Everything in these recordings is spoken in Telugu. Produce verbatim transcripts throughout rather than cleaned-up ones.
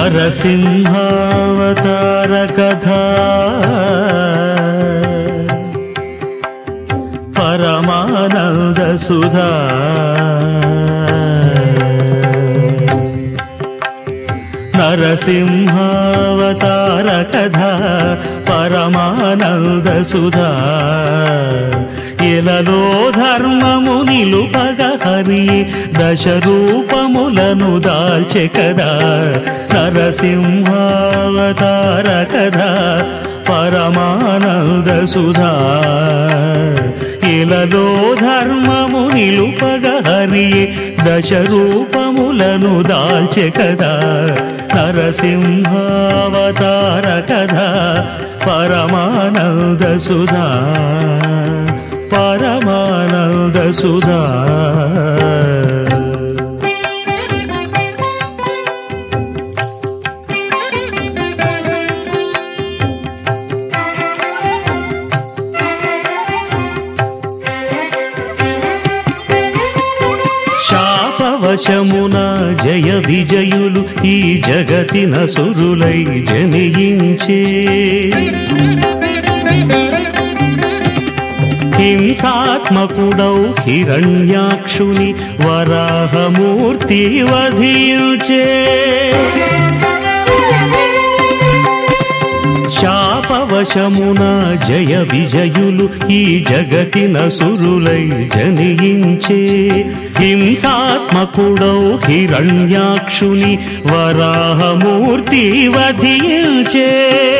నరసింహావతార కథా పరమానంద సుధా నరసింహావతార కథా పరమానంద సుధా ఇలలో ధర్మము నిలుపగ హరి దశ రూపములను దాల్చె కదా నరసింహావతార కథా పరమానంద సుధా ఇలలో ధర్మము నిలుపగ హరి దశ రూపములను దాల్చె కదా నరసింహావతార కథా పరమానంద సుధా పరమానంద సుధా శాపవశమున జయ విజయులు ఈ జగతిన సురులై జనించే హింసాత్మకుడౌ హిరణ్యాక్షుని వరాహమూర్తి వధించే శాపవశమున జయ విజయులు ఈ జగతిన సురులై జనించే హింసాత్మకుడౌ హిరణ్యాక్షుని వరాహమూర్తి వధించే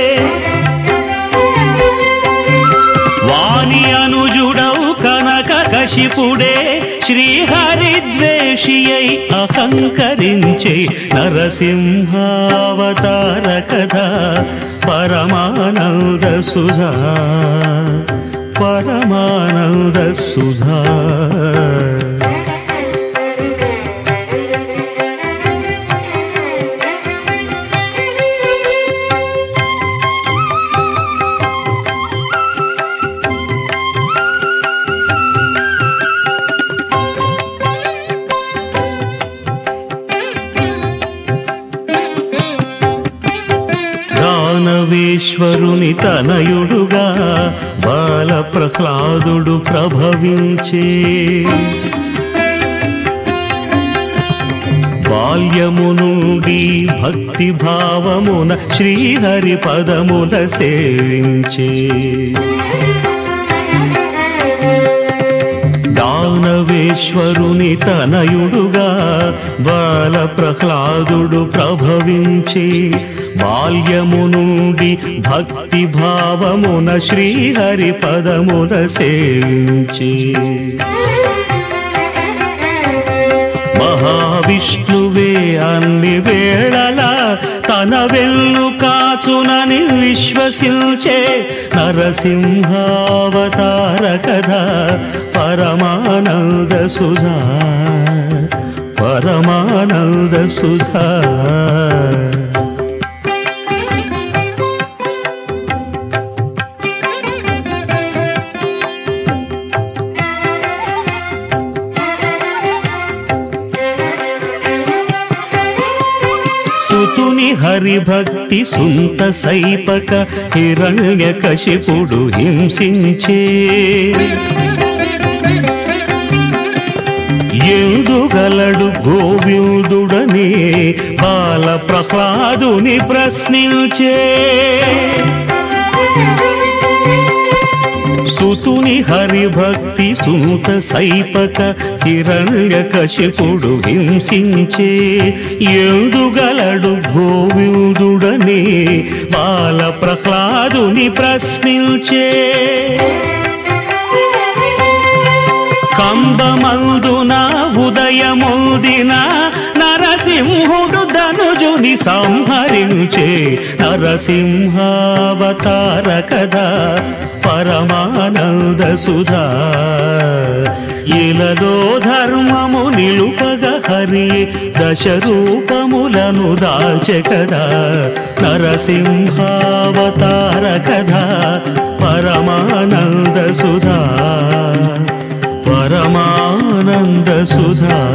వాణి అనుజుడౌ కనక కశిపుడే శ్రీహరిద్వేషియై అహంకరించే నరసింహావతార కథా పరమానంద సుధా పరమానంద సుధా దానవేశ్వరుని తనయుడుగా బాల ప్రహ్లాదుడు ప్రభవించే బాల్యము నుండి భక్తి భావమున శ్రీహరి పదముల సేవించే దానవేశ్వరుని తనయుడుగా బాల ప్రహ్లాదుడు ప్రభవించే బాల్యము నుండి భక్తి భావమున శ్రీహరి పదముల సేవించే మహావిష్ణువే అన్ని వేళలా తన వెన్ను కాచునని విశ్వసించే నరసింహావతార కథా పరమానంద సుధా పరమానంద సుధా సుతుని హరిభక్తి సుంత సైపక హిరణ్యకశిపుడు హింసించే ఎందుగలడు గోవిందుడనే బాల ప్రహ్లాదుని ప్రశ్నించే సుతుని హరిభక్తి సునుత సైపక హిరణ్యకశిపుడు హింసించే ఎందుగలడు గోవిందుడనే బాల ప్రహ్లాదుని ప్రశ్నించే కంబమందున ఉదయముదిన నరసింహుడు ధనుజుని సంహరించే నరసింహావతార కథా పరమానంద సుధా ఇలలో ధర్మము నిలుపగ హరి దశ రూపములను దాల్చె కదా నరసింహావతార కథా పరమానంద సుధా పరమానంద సుధా